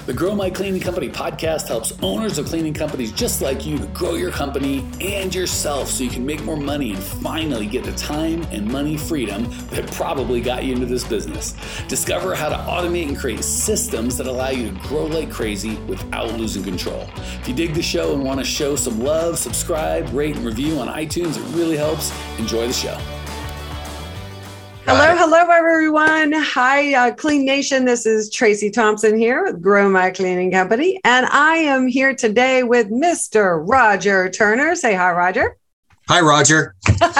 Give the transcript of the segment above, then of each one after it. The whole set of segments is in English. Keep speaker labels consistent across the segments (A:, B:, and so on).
A: The Grow My Cleaning Company podcast helps owners of cleaning companies just like you to grow your company and yourself so you can make more money and finally get the time and money freedom that probably got you into this business. Discover how to automate and create systems that allow you to grow like crazy without losing control. If you dig the show and want to show some love, subscribe, rate, and review on iTunes. It really helps. Enjoy the show.
B: Hello, everyone. Hi, Clean Nation. This is Tracy Thompson here with Grow My Cleaning Company. And I am here today with Mr. Roger Turner. Say hi, Roger.
C: Hi, Roger.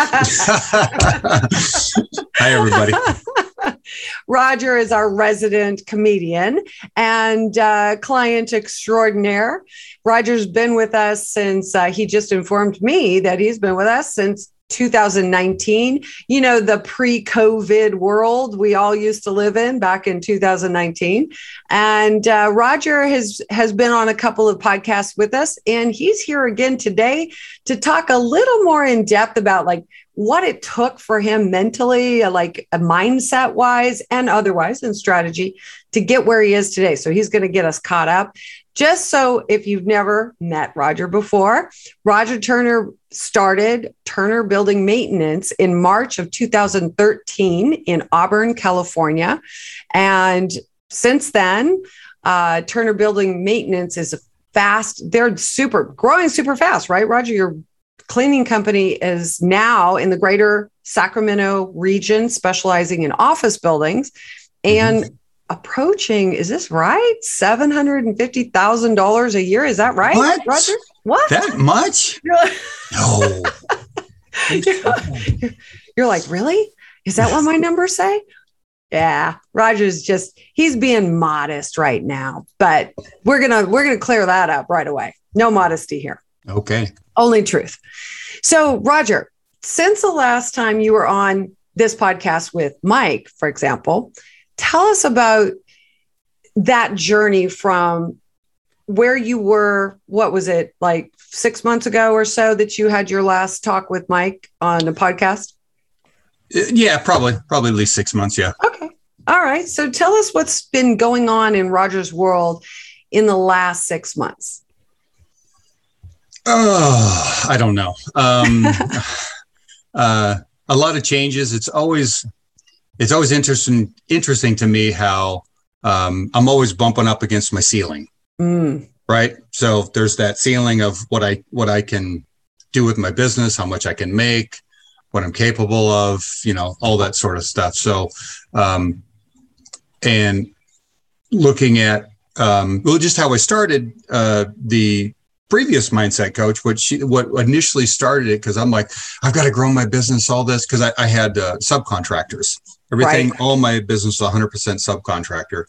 C: Hi, everybody.
B: Roger is our resident comedian and client extraordinaire. Roger's been with us since he just informed me that he's been with us since 2019, you know, the pre-COVID world we all used to live in back in 2019. And Roger has been on a couple of podcasts with us, and he's here again today to talk a little more in depth about like what it took for him mentally, like mindset wise and otherwise in strategy to get where he is today. So he's going to get us caught up. Just so if you've never met Roger before, Roger Turner started Turner Building Maintenance in March of 2013 in Auburn, California. And since then, Turner Building Maintenance is they're growing super fast, right, Roger? Your cleaning company is now in the greater Sacramento region, specializing in office buildings. And approaching, is this right? $750,000 a year. Is that right,
C: what?
B: Roger? What?
C: That much? No.
B: You're like, really? Is that what my numbers say? Yeah. Roger's he's being modest right now, but we're going to clear that up right away. No modesty here.
C: Okay.
B: Only truth. So Roger, since the last time you were on this podcast with Mike, for example, tell us about that journey from where you were. What was it, like 6 months ago or so that you had your last talk with Mike on the podcast?
C: Yeah, probably at least 6 months. Yeah.
B: Okay. All right. So tell us what's been going on in Roger's world in the last 6 months.
C: Oh, I don't know. A lot of changes. It's always interesting to me how I'm always bumping up against my ceiling, right? So there's that ceiling of what I can do with my business, how much I can make, what I'm capable of, all that sort of stuff. So, and looking at just how I started the previous mindset coach, what initially started it, because I'm like, I've got to grow my business, all this, because I had subcontractors. Everything, right. All my business was 100% subcontractor.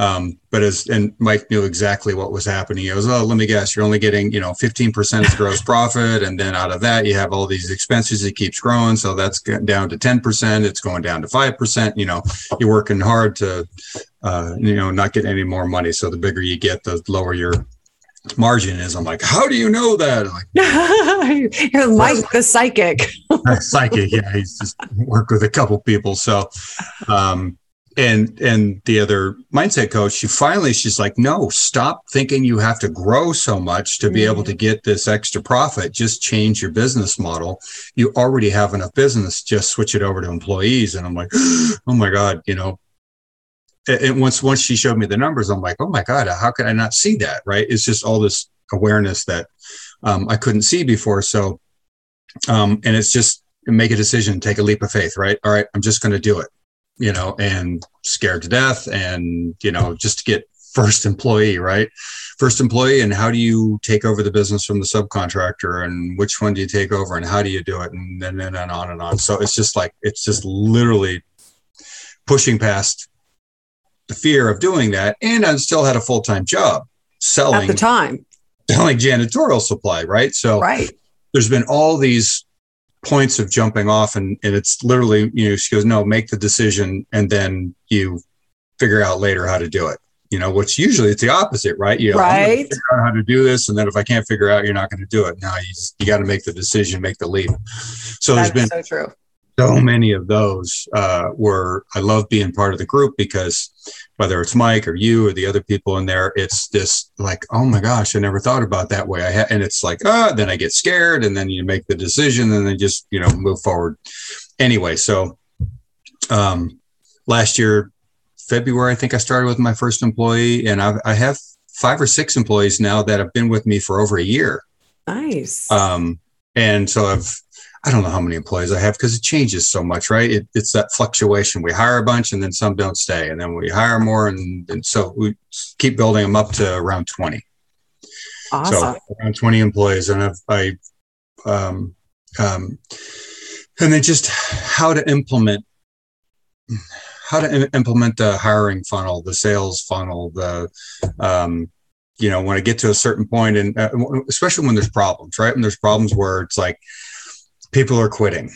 C: And Mike knew exactly what was happening. He goes, oh, let me guess, you're only getting, 15% of gross profit. And then out of that, you have all these expenses. It keeps growing. So that's down to 10%. It's going down to 5%. You're working hard to, not get any more money. So the bigger you get, the lower your margin is. I'm like, how do you know that?
B: You're Mike the psychic.
C: Psychic, yeah. He's just worked with a couple people. So, and the other mindset coach, she's like, no, stop thinking you have to grow so much to be able to get this extra profit. Just change your business model. You already have enough business. Just switch it over to employees. And I'm like, oh my God, And once she showed me the numbers, I'm like, oh my God, how could I not see that? Right. It's just all this awareness that I couldn't see before. So, and it's just make a decision, take a leap of faith, right? All right, I'm just going to do it, and scared to death and, just to get first employee, right? First employee. And how do you take over the business from the subcontractor, and which one do you take over and how do you do it? And then on and on. So it's just literally pushing past the fear of doing that. And I still had a full-time job selling
B: at the time,
C: selling janitorial supply. Right. So there's been all these points of jumping off and it's literally, she goes, no, make the decision. And then you figure out later how to do it, which usually it's the opposite, right? I'm gonna figure out how to do this. And then if I can't figure out, you're not going to do it. Now you got to make the decision, make the leap. So there's been
B: so true.
C: So many of those were, I love being part of the group because whether it's Mike or you or the other people in there, it's this like, oh my gosh, I never thought about that way. And it's like, then I get scared, and then you make the decision and then just, move forward. Anyway, so last year, February, I think I started with my first employee, and I have 5 or 6 employees now that have been with me for over a year.
B: Nice.
C: And so I don't know how many employees I have because it changes so much, right? It's that fluctuation. We hire a bunch and then some don't stay. And then we hire more. And so we keep building them up to around 20.
B: Awesome.
C: So around 20 employees. And and then just how to implement the hiring funnel, the sales funnel, when I get to a certain point, and especially when there's problems, right? When there's problems where it's like people are quitting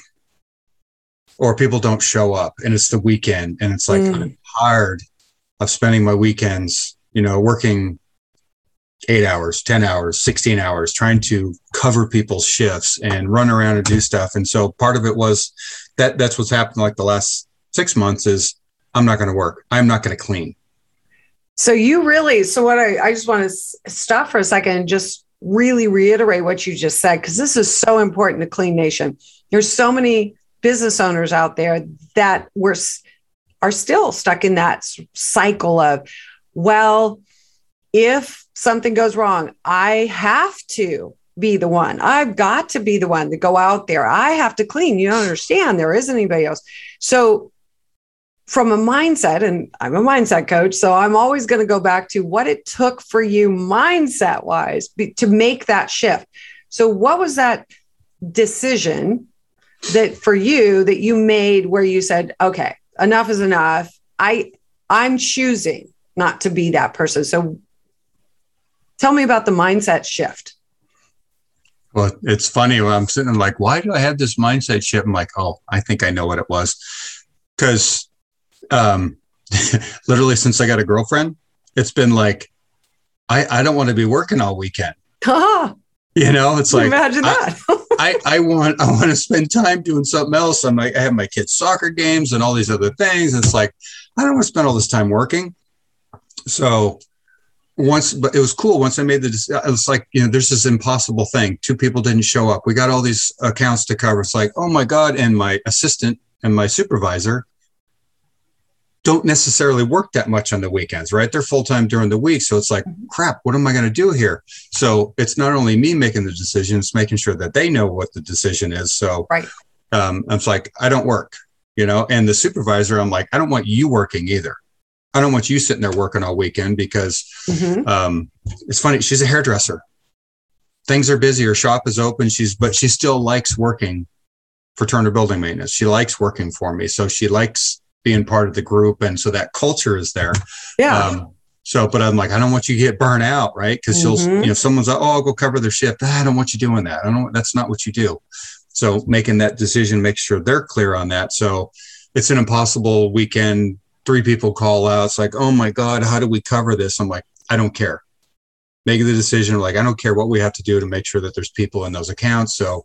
C: or people don't show up and it's the weekend, and it's like, I'm tired of spending my weekends, working 8 hours, 10 hours, 16 hours, trying to cover people's shifts and run around and do stuff. And so part of it was that's what's happened like the last 6 months is I'm not going to work. I'm not going to clean.
B: So what I just want to stop for a second and just really reiterate what you just said, because this is so important to Clean Nation. There's so many business owners out there that are still stuck in that cycle of, well, if something goes wrong, I have to be the one. I've got to be the one to go out there. I have to clean. You don't understand. There isn't anybody else. So from a mindset, and I'm a mindset coach, so I'm always going to go back to what it took for you mindset wise to make that shift. So what was that decision that for you that you made where you said, okay, enough is enough. I'm choosing not to be that person. So tell me about the mindset shift.
C: Well, it's funny when I'm sitting like, why do I have this mindset shift? I'm like, oh, I think I know what it was. Because literally since I got a girlfriend, it's been like, I don't want to be working all weekend. It's like,
B: imagine that.
C: I want to spend time doing something else. I have my kids' soccer games and all these other things. It's like, I don't want to spend all this time working. So but it was cool. Once I made it was like, there's this impossible thing. 2 people didn't show up. We got all these accounts to cover. It's like, oh my God. And my assistant and my supervisor don't necessarily work that much on the weekends, right? They're full-time during the week. So it's like, crap, what am I going to do here? So it's not only me making the decision, it's making sure that they know what the decision is. So
B: right.
C: I'm like, I don't work, and the supervisor, I'm like, I don't want you working either. I don't want you sitting there working all weekend because it's funny. She's a hairdresser. Things are busy. Her shop is open. But she still likes working for Turner Building Maintenance. She likes working for me. So she likes being part of the group. And so that culture is there.
B: Yeah.
C: But I'm like, I don't want you to get burnt out, right? Because someone's like, oh, I'll go cover their shift. I don't want you doing that. That's not what you do. So making that decision, make sure they're clear on that. So it's an impossible weekend. 3 people call out. It's like, oh my God, how do we cover this? I'm like, I don't care. Making the decision, like, I don't care what we have to do to make sure that there's people in those accounts. So,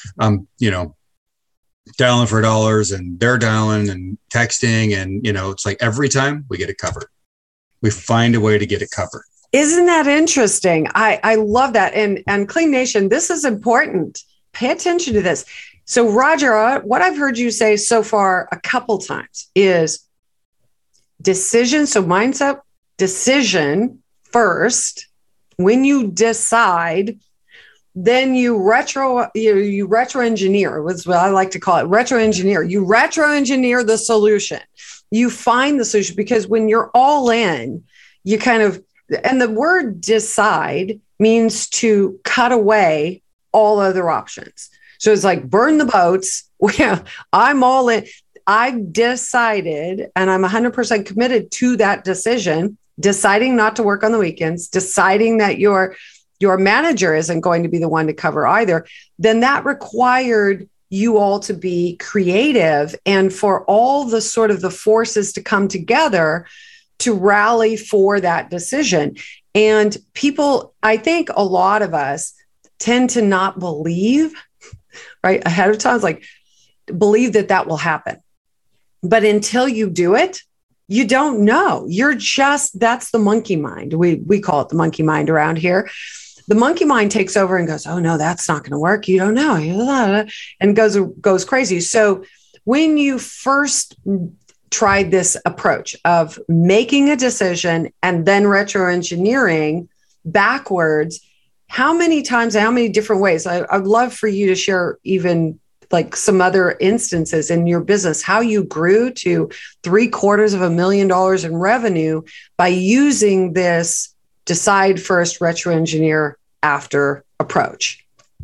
C: dialing for dollars and they're dialing and texting. And, it's like every time we get it covered. We find a way to get it covered.
B: Isn't that interesting? I love that. And Clean Nation, this is important. Pay attention to this. So Roger, what I've heard you say so far a couple times is decision. So mindset, decision first. When you decide, then you retro engineer, was what I like to call it, retro engineer. You retro engineer the solution. You find the solution, because when you're all in, you kind of, and the word decide means to cut away all other options. So it's like burn the boats. I'm all in. I've decided, and I'm 100% committed to that decision, deciding not to work on the weekends, deciding that your manager isn't going to be the one to cover either. Then that required you all to be creative and for all the sort of the forces to come together to rally for that decision. And people, I think a lot of us tend to not believe, right, ahead of time, like believe that will happen. But until you do it, You don't know. That's the monkey mind. We call it the monkey mind around here. The monkey mind takes over and goes, oh no, that's not going to work. You don't know. And goes crazy. So when you first tried this approach of making a decision and then retro-engineering backwards, how many times, how many different ways? I'd love for you to share even like some other instances in your business, how you grew to $750,000 in revenue by using this decide first, retro-engineer after approach.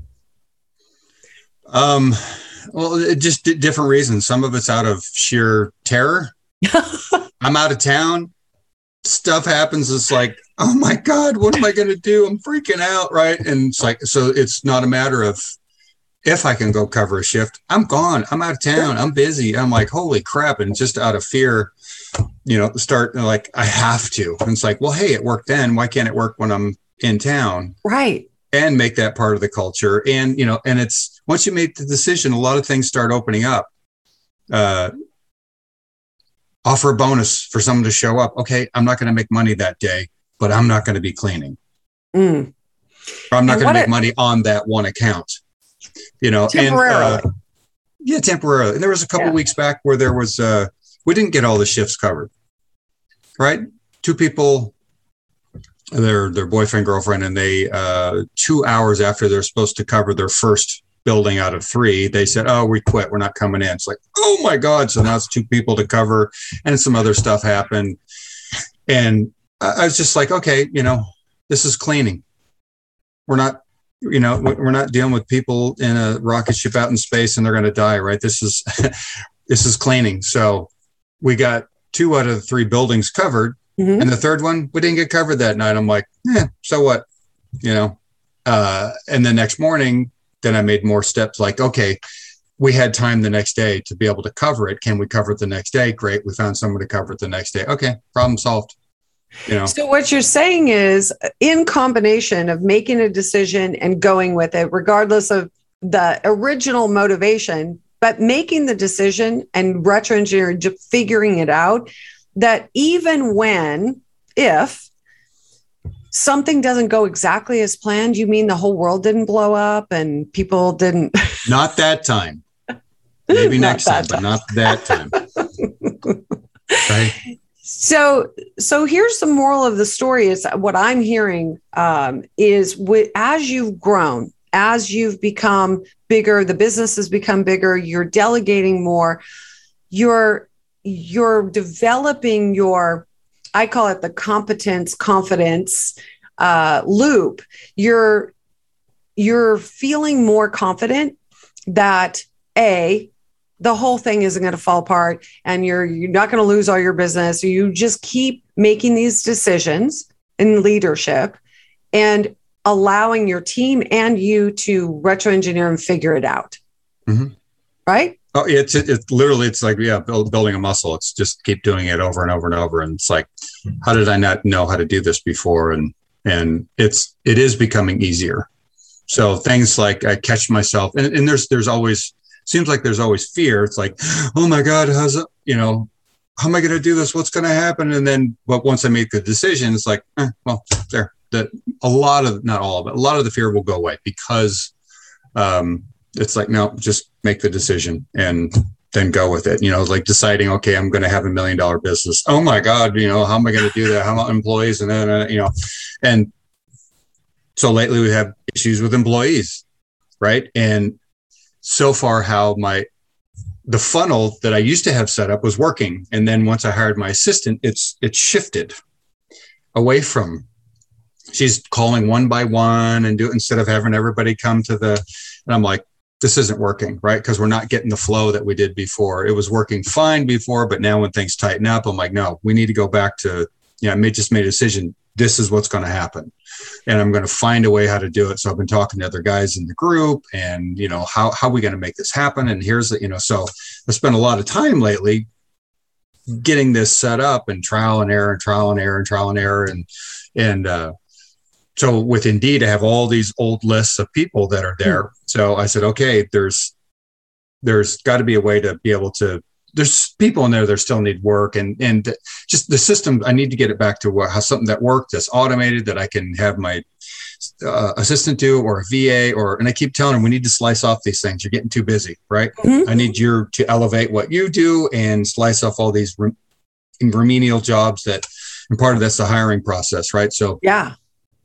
C: Well, just different reasons. Some of it's out of sheer terror. I'm out of town. Stuff happens. It's like, oh my God, what am I going to do? I'm freaking out. Right. And it's like, so it's not a matter of if I can go cover a shift, I'm gone. I'm out of town. I'm busy. I'm like, holy crap. And just out of fear, start like, I have to. And it's like, well, hey, it worked then. Why can't it work when I'm in town?
B: Right.
C: And make that part of the culture. And, and it's, once you make the decision, a lot of things start opening up. Offer a bonus for someone to show up. Okay, I'm not going to make money that day, but I'm not going to be cleaning. Or I'm not going to make money on that one account.
B: Temporarily.
C: Temporarily. And there was a couple weeks back where there was, we didn't get all the shifts covered, right? Two people, their boyfriend, girlfriend, and they, 2 hours after they're supposed to cover their first building out of 3, they said, oh, we quit. We're not coming in. It's like, oh my God. So now it's 2 people to cover, and some other stuff happened. And I was just like, okay, this is cleaning. We're not dealing with people in a rocket ship out in space and they're going to die, right? This is cleaning. So we got 2 out of the 3 buildings covered. Mm-hmm. And the third one, we didn't get covered that night. I'm like, so what? And the next morning, then I made more steps like, okay, we had time the next day to be able to cover it. Can we cover it the next day? Great. We found someone to cover it the next day. Okay. Problem solved.
B: So what you're saying is, in combination of making a decision and going with it, regardless of the original motivation, but making the decision and retro-engineering, figuring it out, that even if something doesn't go exactly as planned, you mean the whole world didn't blow up and people didn't?
C: Not that time. Maybe next time, but not that time. Right?
B: So here's the moral of the story is what I'm hearing is as you've grown, as you've become bigger, the business has become bigger, you're delegating more, you're developing your, I call it the competence, confidence loop. You're feeling more confident that the whole thing isn't going to fall apart and you're not going to lose all your business. You just keep making these decisions in leadership and allowing your team and you to retro-engineer and figure it out. Mm-hmm. Right?
C: Oh, it's literally, it's like, building a muscle. It's just keep doing it over and over and over. And it's like, how did I not know how to do this before? And it is becoming easier. So things like I catch myself and there's always, seems like there's always fear. It's like, oh my God, how am I going to do this? What's going to happen? And then, but once I make the decision, it's like, a lot of the fear will go away because it's like, no, just make the decision and then go with it. Like deciding, okay, I'm going to have $1 million business. Oh my God, how am I going to do that? How many employees? And then, and so lately we have issues with employees, right? And so far how the funnel that I used to have set up was working. And then once I hired my assistant, it's shifted away from, she's calling one by one and instead of having everybody come and I'm like, this isn't working, right? Because we're not getting the flow that we did before. It was working fine before, but now when things tighten up, I'm like, no, we need to go back to, I just made a decision. This is what's going to happen. And I'm going to find a way how to do it. So I've been talking to other guys in the group and, how are we going to make this happen? And here's so I spent a lot of time lately getting this set up and trial and error. And so with Indeed, I have all these old lists of people that are there. So I said, okay, there's got to be a way to be able to there's people in there that still need work, and just the system. I need to get it back to how something that worked, that's automated, that I can have my assistant do, or a VA, and I keep telling them, we need to slice off these things. You're getting too busy, right? Mm-hmm. I need you to elevate what you do and slice off all these remedial jobs and part of that's the hiring process, right? So
B: yeah,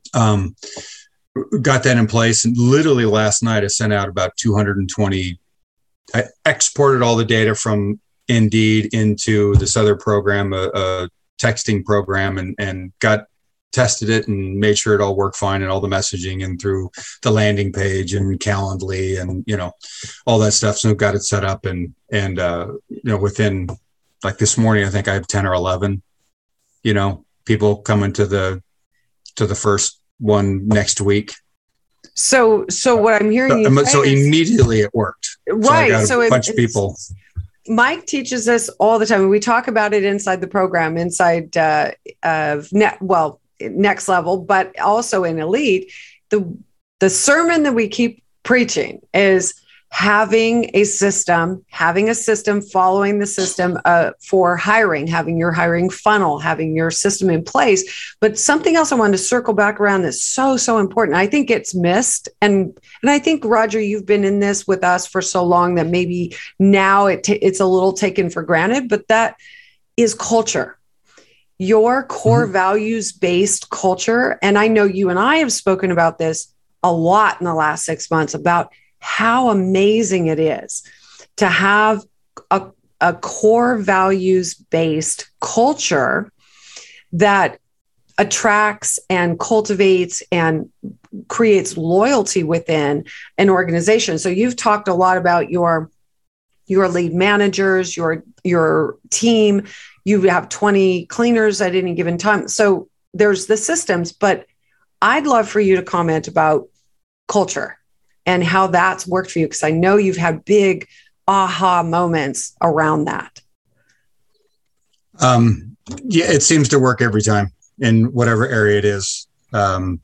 C: got that in place. And literally last night I sent out about 220. I exported all the data from Indeed into this other program, a texting program, and tested it and made sure it all worked fine, and all the messaging and through the landing page and Calendly and, all that stuff. So got it set up and within like this morning, I think I have 10 or 11, people coming to the first one next week.
B: So what I'm hearing you say
C: so immediately it worked.
B: Right.
C: So I got a bunch of people.
B: Mike teaches us all the time. We talk about it inside the program, inside of Next Level, but also in Elite. The sermon that we keep preaching is having a system, following the system for hiring, having your hiring funnel, having your system in place. But something else I wanted to circle back around that's so important. I think it's missed. And I think, Roger, you've been in this with us for so long that maybe now it's a little taken for granted, but that is culture. Your core values-based culture. And I know you and I have spoken about this a lot in the last 6 months about how amazing it is to have a core values-based culture that attracts and cultivates and creates loyalty within an organization. So you've talked a lot about your lead managers, your team. You have 20 cleaners at any given time. So there's the systems, but I'd love for you to comment about culture and how that's worked for you, because I know you've had big aha moments around that.
C: Yeah, it seems to work every time in whatever area it is. And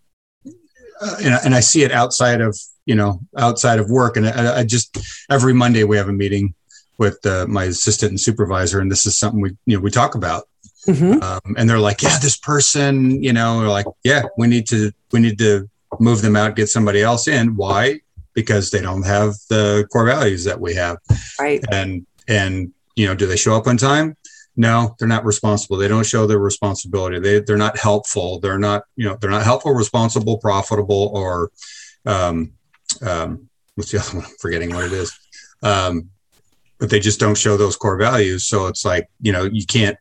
C: I see it outside of work. And I just, every Monday we have a meeting with my assistant and supervisor, and this is something we talk about. Mm-hmm. And they're like, yeah, this person, we're like, yeah, we need to move them out, get somebody else in. Why? Because they don't have the core values that we have.
B: Right.
C: And do they show up on time? No, they're not responsible. They don't show their responsibility. They're not helpful. They're not helpful, responsible, profitable, or what's the other one? I'm forgetting what it is. But they just don't show those core values. So it's like, you can't,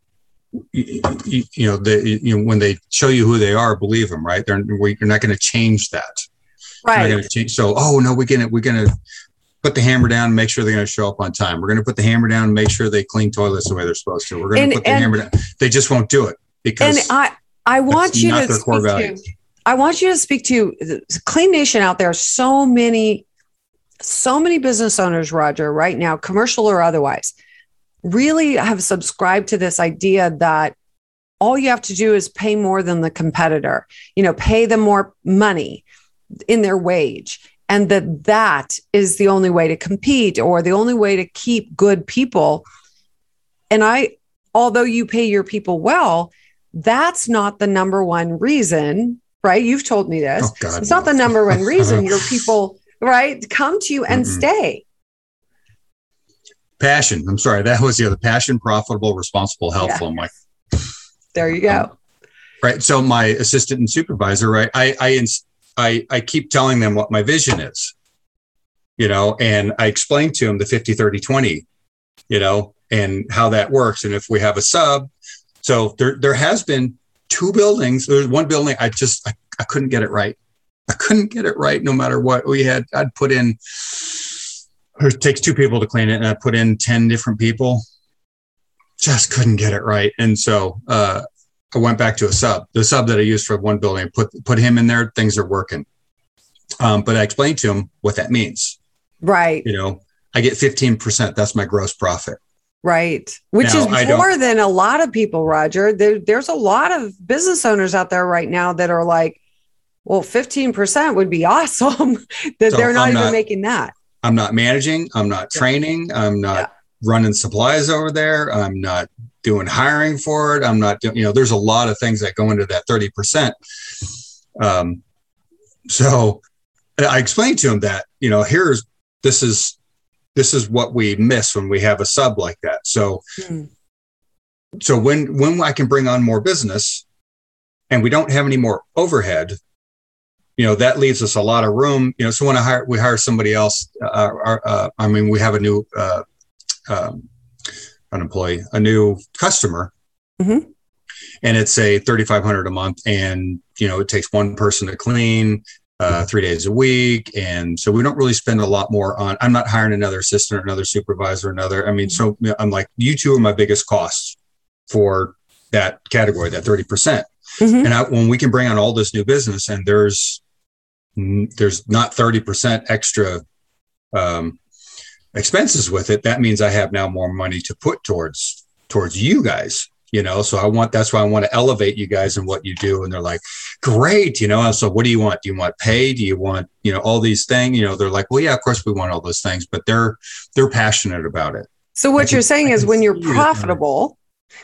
C: when they show you who they are, believe them, right? You're not going to change that.
B: Right.
C: Going to change. So, we're going to put the hammer down and make sure they're going to show up on time. We're going to put the hammer down and make sure they clean toilets the way they're supposed to. We're going to put the hammer down. They just won't do it because
B: I want you to speak to Clean Nation out there. So many business owners, Roger, right now, commercial or otherwise, really have subscribed to this idea that all you have to do is pay more than the competitor, pay them more money in their wage. And that is the only way to compete or the only way to keep good people. And although you pay your people well, that's not the number one reason, right? You've told me this. Oh, God, it's not the number one reason your people, right, come to you and stay.
C: Passion. I'm sorry. That was the other passion, profitable, responsible, helpful. I'm like,
B: there you go.
C: Right. So my assistant and supervisor, right. I keep telling them what my vision is, and I explain to them the 50-30-20, and how that works. And if we have a sub, so there has been 2 buildings. There's one building. I couldn't get it right. I couldn't get it right. No matter what we had, I'd put in, it takes 2 people to clean it. And I put in 10 different people, just couldn't get it right. And so, I went back to the sub that I used for one building, put him in there. Things are working. But I explained to him what that means.
B: Right.
C: I get 15%. That's my gross profit.
B: Right. Which is more than a lot of people, Roger. There's a lot of business owners out there right now that are like, well, 15% would be awesome. They're not even making that.
C: I'm not managing. I'm not training. I'm not, running supplies over there. I'm not doing hiring for it. I'm not doing, there's a lot of things that go into that 30%. So I explained to him that, this is what we miss when we have a sub like that. So, so when I can bring on more business and we don't have any more overhead, that leaves us a lot of room. So when we hire somebody else, we have a new, a new customer, and it's a $3,500 a month, and it takes one person to clean 3 days a week, and so we don't really spend a lot more on. I'm not hiring another assistant or another supervisor, so I'm like, you two are my biggest costs for that category, that 30%. And when we can bring on all this new business, and there's not 30% extra expenses with it, that means I have now more money to put towards you guys, so that's why I want to elevate you guys in what you do. And they're like, great. So what do you want? Do you want pay? Do you want, all these things, they're like, well, yeah, of course we want all those things, but they're passionate about it.
B: So what you're saying is when you're profitable,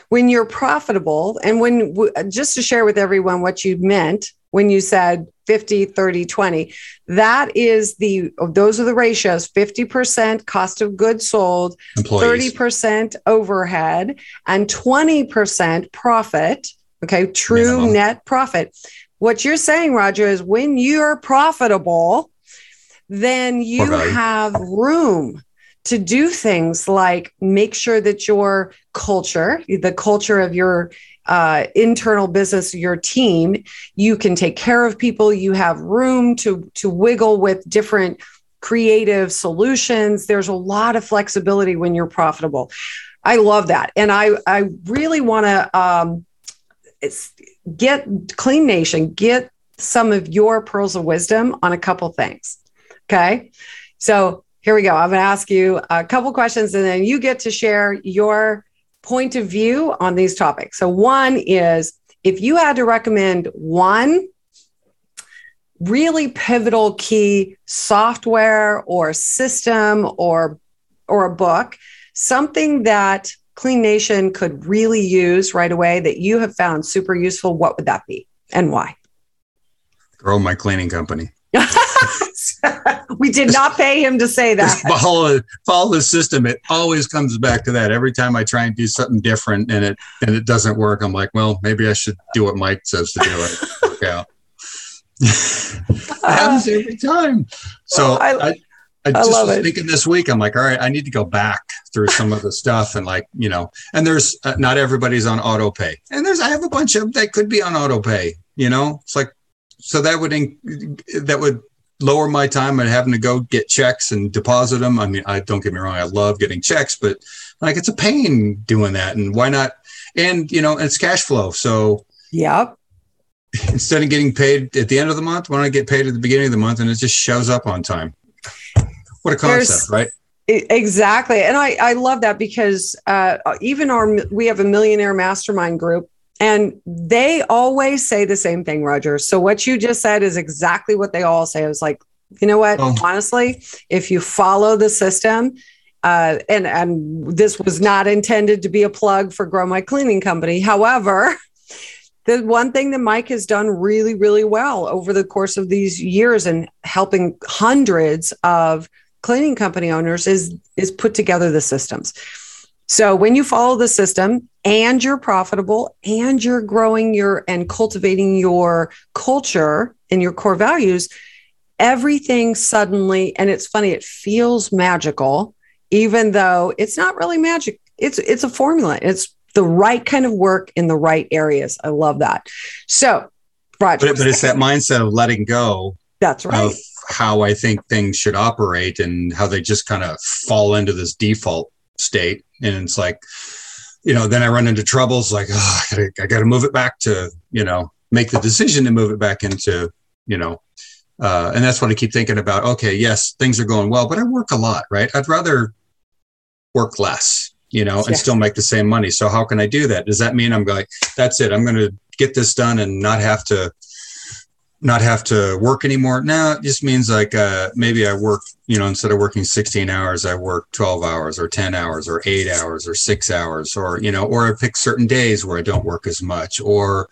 B: and just to share with everyone what you meant when you said 50, 30, 20, those are the ratios: 50% cost of goods sold, employees, 30% overhead, and 20% profit. Okay. True minimum net profit. What you're saying, Roger, is when you're profitable, then you have room to do things like make sure that your culture, the culture of your internal business, your team, you can take care of people. You have room to wiggle with different creative solutions. There's a lot of flexibility when you're profitable. I love that. And I really want to get Clean Nation, get some of your pearls of wisdom on a couple things. Okay. So here we go. I'm going to ask you a couple questions, and then you get to share your point of view on these topics. So one is, if you had to recommend one really pivotal key software or system or a book, something that Clean Nation could really use right away that you have found super useful, what would that be and why?
C: Grow my cleaning company.
B: We did not pay him to say that.
C: Follow the system. It always comes back to that. Every time I try and do something different and it doesn't work, I'm like, well, maybe I should do what Mike says to do. It work out. It happens every time. So I just was thinking this week, I'm like, all right, I need to go back through some of the stuff and and there's not everybody's on auto pay, and I have a bunch of them that could be on auto pay. It's like, so that would lower my time and having to go get checks and deposit them. I don't get me wrong, I love getting checks, but it's a pain doing that. And why not? And it's cash flow. So
B: yep.
C: Instead of getting paid at the end of the month, why don't I get paid at the beginning of the month and it just shows up on time? What a concept, right?
B: Exactly. And I love that because we have a millionaire mastermind group, and they always say the same thing, Roger. So what you just said is exactly what they all say. I was like, you know what? Honestly, if you follow the system, and this was not intended to be a plug for Grow My Cleaning Company. However, the one thing that Mike has done really, really well over the course of these years and helping hundreds of cleaning company owners is put together the systems. So when you follow the system and you're profitable and you're growing and cultivating your culture and your core values, everything suddenly, and it's funny, it feels magical, even though it's not really magic. It's a formula. It's the right kind of work in the right areas. I love that. So, Roger.
C: But it's that mindset of letting go.
B: That's right.
C: Of how I think things should operate and how they just kind of fall into this default state. And it's like, then I run into troubles like, I got to move it back to, make the decision to move it back into, and that's what I keep thinking about. Okay, yes, things are going well, but I work a lot, right? I'd rather work less, and still make the same money. So how can I do that? Does that mean I'm going, that's it, I'm going to get this done and not have to not have to work anymore. No, it just means like maybe I work, instead of working 16 hours, I work 12 hours or 10 hours or 8 hours or 6 hours, or I pick certain days where I don't work as much, or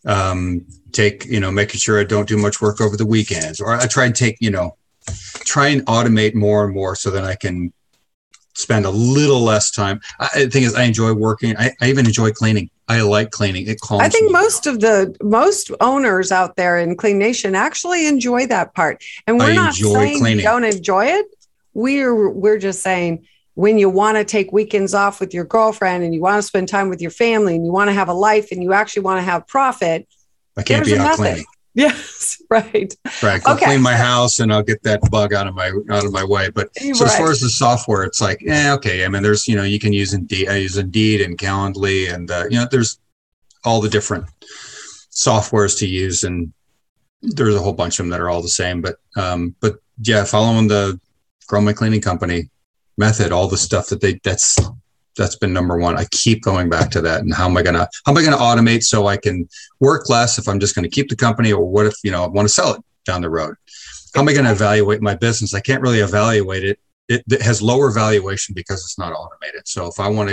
C: making sure I don't do much work over the weekends, or I try and try and automate more and more so that I can spend a little less time. The thing is, I enjoy working. I even enjoy cleaning. I like cleaning. It calms me.
B: I think most owners out there in Clean Nation actually enjoy that part. And we're not saying cleaning. You don't enjoy it. We're just saying when you want to take weekends off with your girlfriend and you want to spend time with your family and you want to have a life and you actually want to have profit.
C: I can't be out cleaning.
B: Yes, right.
C: Right. I'll clean my house and I'll get that bug out of my way. But so as far as the software, it's like, okay. I mean, there's, you can use Indeed. I use Indeed and Calendly, and there's all the different softwares to use, and there's a whole bunch of them that are all the same. But yeah, following the Grow My Cleaning Company method, all the stuff that's been number one. I keep going back to that. And how am I going to automate so I can work less if I'm just going to keep the company, or what if, I want to sell it down the road? How am I going to evaluate my business? I can't really evaluate it. It has lower valuation because it's not automated. So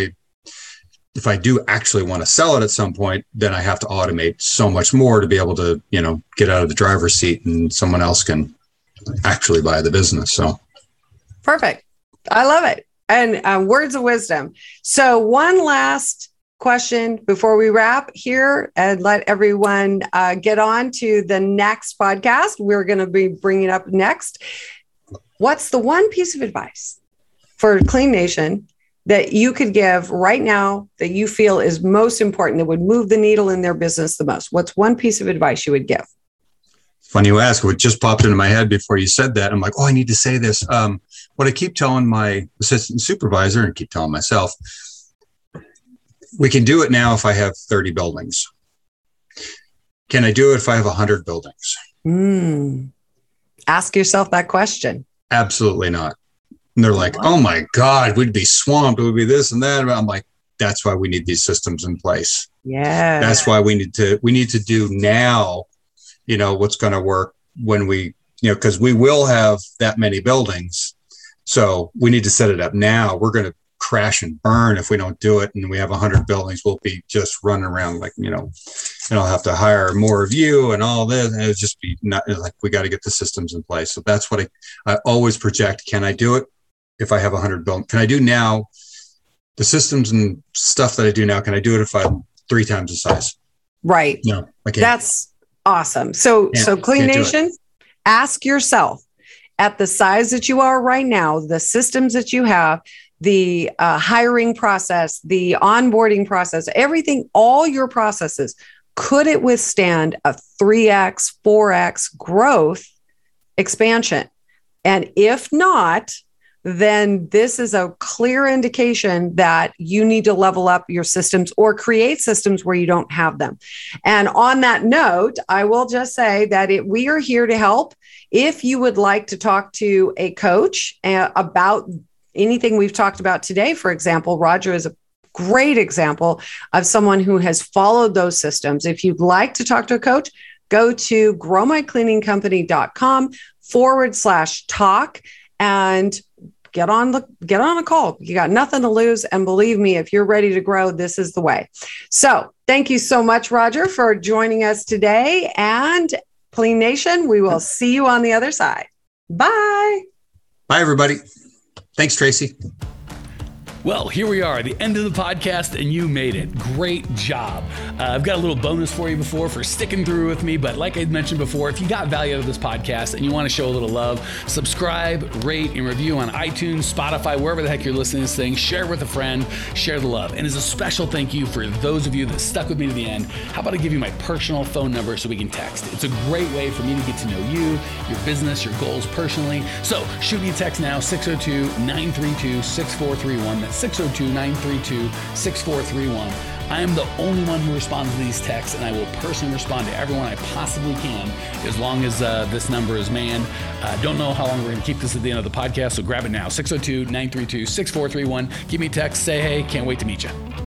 C: if I do actually want to sell it at some point, then I have to automate so much more to be able to, get out of the driver's seat and someone else can actually buy the business. So
B: perfect. I love it. And words of wisdom. So one last question before we wrap here and let everyone get on to the next podcast we're going to be bringing up next. What's the one piece of advice for Clean Nation that you could give right now that you feel is most important, that would move the needle in their business the most? What's one piece of advice you would give?
C: Funny you ask. What just popped into my head before you said that. I'm like, I need to say this. What I keep telling my assistant supervisor and keep telling myself, we can do it now if I have 30 buildings. Can I do it if I have 100 buildings?
B: Ask yourself that question.
C: Absolutely not. And they're like, oh my God, we'd be swamped. It would be this and that. I'm like, that's why we need these systems in place.
B: Yeah.
C: That's why we need to do now, what's going to work when we, because we will have that many buildings. So we need to set it up now. We're going to crash and burn if we don't do it. And we have 100 buildings. We'll be just running around like, and I'll have to hire more of you and all this. And it'll just be not like, we got to get the systems in place. So that's what I always project. Can I do it if I have 100 buildings? Can I do now the systems and stuff that I do now? Can I do it if I'm 3 times the size?
B: Right.
C: No, I can't.
B: That's awesome. So Clean Nation, ask yourself, at the size that you are right now, the systems that you have, the hiring process, the onboarding process, everything, all your processes, could it withstand a 3x, 4x growth expansion? And if not, then this is a clear indication that you need to level up your systems or create systems where you don't have them. And on that note, I will just say that we are here to help. If you would like to talk to a coach about anything we've talked about today, for example, Roger is a great example of someone who has followed those systems. If you'd like to talk to a coach, go to growmycleaningcompany.com/talk and get on a call. You got nothing to lose. And believe me, if you're ready to grow, this is the way. So thank you so much, Roger, for joining us today. And Clean Nation, we will see you on the other side. Bye.
C: Bye, everybody. Thanks, Tracy.
A: Well, here we are, the end of the podcast, and you made it. Great job. I've got a little bonus for you for sticking through with me, but like I mentioned before, if you got value out of this podcast and you want to show a little love, subscribe, rate, and review on iTunes, Spotify, wherever the heck you're listening to this thing. Share with a friend, share the love. And as a special thank you for those of you that stuck with me to the end, how about I give you my personal phone number so we can text? It's a great way for me to get to know you, your business, your goals personally. So shoot me a text now, 602-932-6431. That's 602-932-6431. I am the only one who responds to these texts, and I will personally respond to everyone I possibly can as long as this number is manned. Don't know how long we're going to keep this at the end of the podcast, so grab it now, 602-932-6431. Give me a text, say hey, can't wait to meet you.